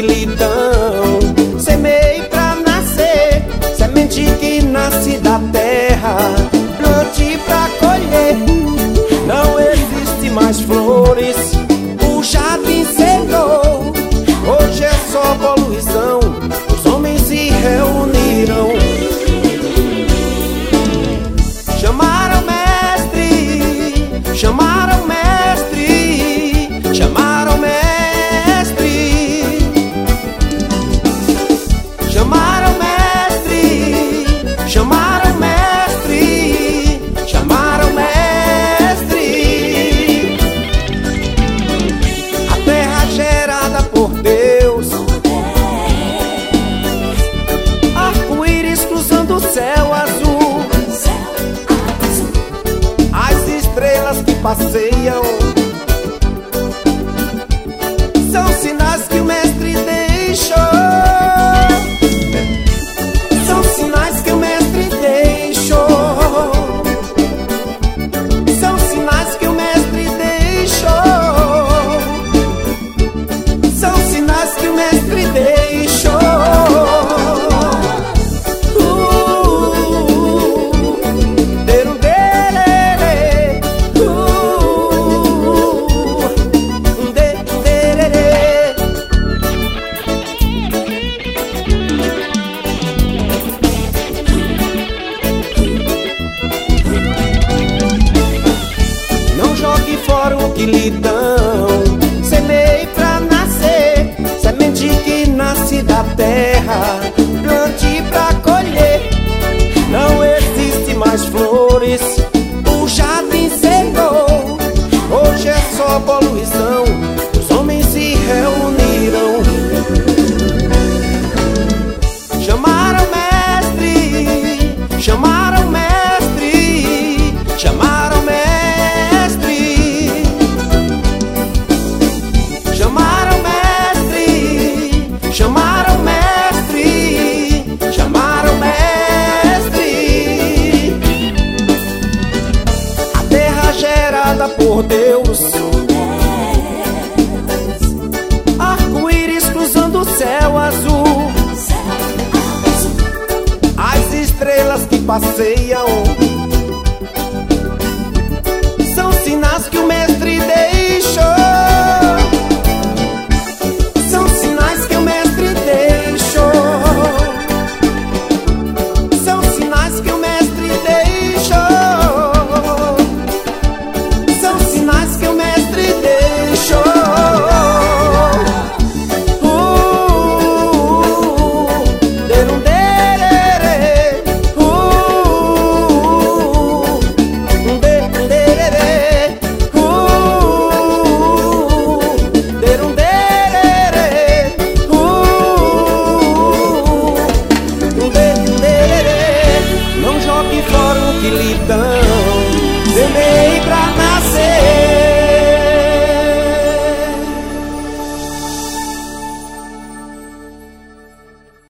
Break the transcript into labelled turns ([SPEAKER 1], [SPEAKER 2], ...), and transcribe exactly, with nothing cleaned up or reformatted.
[SPEAKER 1] lhe dão. Semeie pra nascer, semente que nasce da terra. Plante pra colher, não existe mais flores. O jardim secou, hoje é só poluição. Os homens se reuniram, chamaram mestre, chamaram mestre, chamaram mestre, chamaram mestre, chamaram mestre, chamaram mestre. A terra gerada por Deus, arco-íris cruzando o céu azul, as estrelas que passeiam são sinais que o mestre deixou. São sinais que o mestre deixou. São sinais que o mestre deixou. São sinais que o mestre deixou. Fora o que lhe dão. Semeie pra nascer, semente que nasce da terra. Plante pra colher, não existe mais flores. O jardim secou, hoje é só poluição. Os homens se reuniram, chamaram mestre, chamaram mestre, chamaram mestre. Chamaram mestre, chamaram mestre. A terra gerada por Deus, arco-íris cruzando o céu azul, as estrelas que passeiam